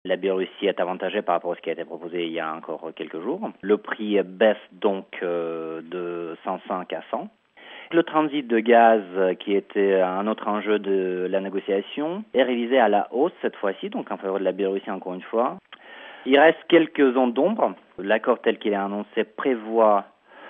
La Biélorussie est avantagée par rapport à ce qui a été proposé il y a encore quelques jours. Le prix baisse donc de 105 à 100. Le transit de gaz, qui était un autre enjeu de la négociation, est révisé à la hausse cette fois-ci, donc en faveur de la Biélorussie encore une fois. Il reste quelques zones d'ombre. L'accord tel qu'il est annoncé prévoit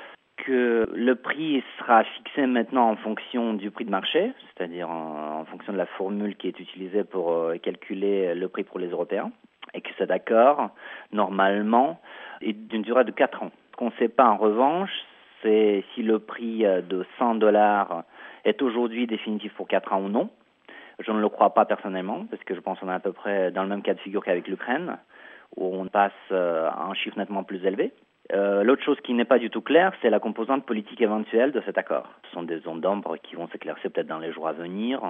que le prix sera fixé maintenant en fonction du prix de marché, c'est-à-dire en fonction de la formule qui est utilisée pour calculer le prix pour les Européens, et que cet accord, normalement, est d'une durée de 4 ans. Ce qu'on ne sait pas en revanche, c'est si le prix de $100 est aujourd'hui définitif pour 4 ans ou non. Je ne le crois pas personnellement, parce que je pense qu'on est à peu près dans le même cas de figure qu'avec l'Ukraine, où on passe à un chiffre nettement plus élevé. L'autre chose qui n'est pas du tout claire, c'est la composante politique éventuelle de cet accord. Ce sont des zones d'ombre qui vont s'éclaircir peut-être dans les jours à venir,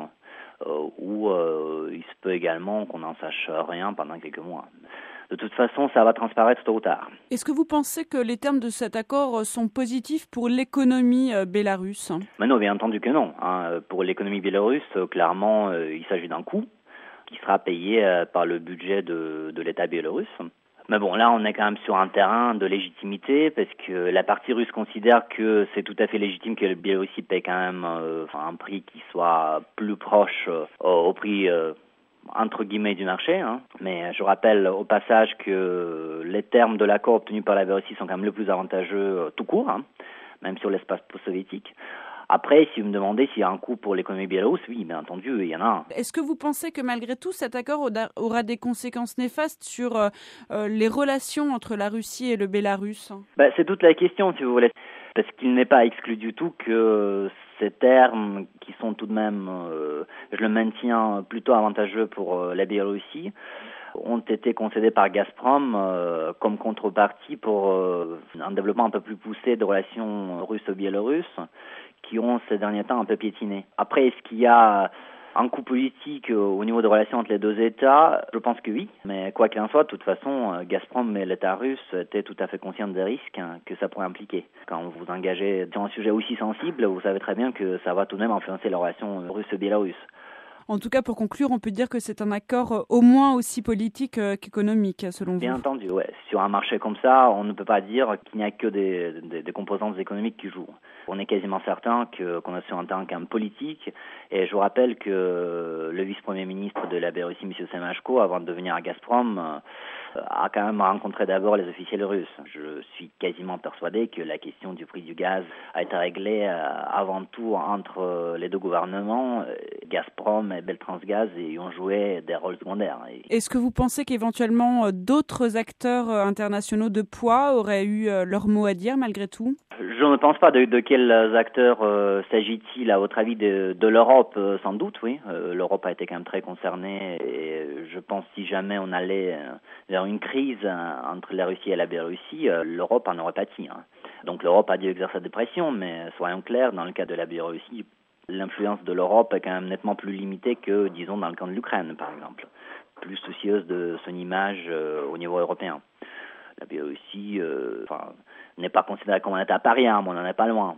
ou il se peut également qu'on n'en sache rien pendant quelques mois. De toute façon, ça va transparaître tôt ou tard. Est-ce que vous pensez que les termes de cet accord sont positifs pour l'économie bélarusse ? Mais non, bien entendu que non. Pour l'économie biélorusse, clairement, il s'agit d'un coût qui sera payé par le budget de l'État biélorusse. Mais bon, là, on est quand même sur un terrain de légitimité, parce que la partie russe considère que c'est tout à fait légitime que le Biélorussie paye quand même un prix qui soit plus proche au prix entre guillemets du marché. Mais je rappelle au passage que les termes de l'accord obtenu par la Biélorussie sont quand même le plus avantageux tout court, même sur l'espace post-soviétique. Après, si vous me demandez s'il y a un coût pour l'économie biélorusse, oui, bien entendu, il y en a un. Est-ce que vous pensez que malgré tout, cet accord aura des conséquences néfastes sur les relations entre la Russie et le Bélarus ? C'est toute la question, si vous voulez. Parce qu'il n'est pas exclu du tout que ces termes, qui sont tout de même, je le maintiens, plutôt avantageux pour la Biélorussie, ont été concédés par Gazprom comme contrepartie pour un développement un peu plus poussé de relations russo-biélorusses, qui ont ces derniers temps un peu piétiné. Après, est-ce qu'il y a un coût politique au niveau des relations entre les deux États? Je pense que oui, mais quoi qu'il en soit, de toute façon, Gazprom et l'État russe étaient tout à fait conscients des risques que ça pourrait impliquer. Quand vous vous engagez sur un sujet aussi sensible, vous savez très bien que ça va tout de même influencer les relations russo-biélorusses. En tout cas, pour conclure, on peut dire que c'est un accord au moins aussi politique qu'économique, selon vous. Bien entendu, ouais. Sur un marché comme ça, on ne peut pas dire qu'il n'y a que des composantes économiques qui jouent. On est quasiment certain qu'on est sur un terrain quand même politique. Et je vous rappelle que le vice-premier ministre de la Biélorussie, M. Semashko, avant de devenir à Gazprom, a quand même rencontré d'abord les officiels russes. Je suis quasiment persuadé que la question du prix du gaz a été réglée avant tout entre les deux gouvernements. Gazprom et Beltransgaz y ont joué des rôles secondaires. Est-ce que vous pensez qu'éventuellement d'autres acteurs internationaux de poids auraient eu leur mot à dire malgré tout ? Je ne pense pas. De quels acteurs s'agit-il à votre avis? De l'Europe, sans doute, oui. L'Europe a été quand même très concernée, et je pense que si jamais on allait vers une crise entre la Russie et la Biélorussie, l'Europe en aurait pâti. Donc l'Europe a dû exercer des pressions, mais soyons clairs, dans le cas de la Biélorussie, l'influence de l'Europe est quand même nettement plus limitée que, disons, dans le cas de l'Ukraine, par exemple. Plus soucieuse de son image au niveau européen. La Biélorussie n'est pas considérée comme un État paria, mais on n'en est pas loin.